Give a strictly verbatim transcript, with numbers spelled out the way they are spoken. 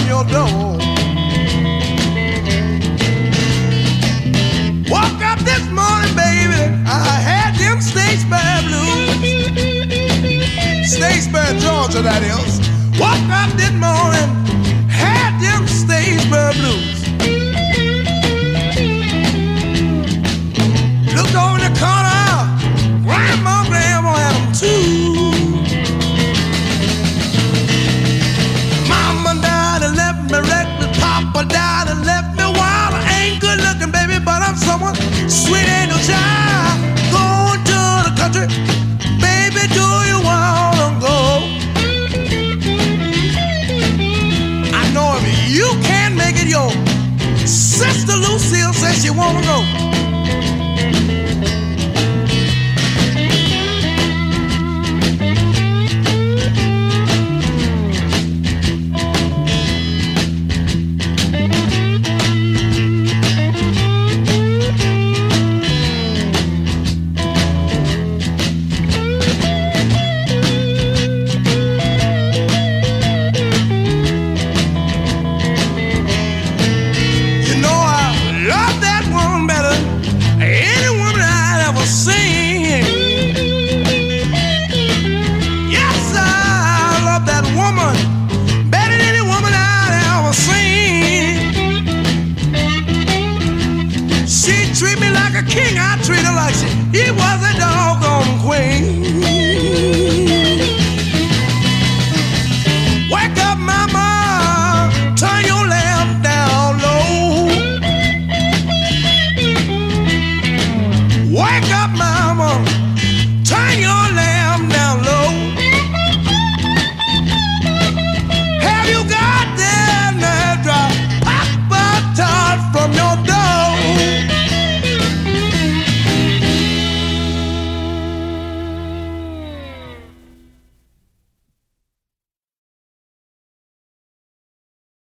on your door. Woke up this morning, baby, I had them Statesboro blues. Statesboro, Georgia, that is. Woke up this morning, had them Statesboro blues. Looked over in the corner, grandma, grandma had them too. Mama died and left me reckless, Papa died and left me wild. I ain't good looking, baby, but I'm someone sweet angel child. Going to the country, baby, do you wanna go? I know if you can't make it, your sister Lucille says she wanna go. King, I treat her like she, he was a doggone queen.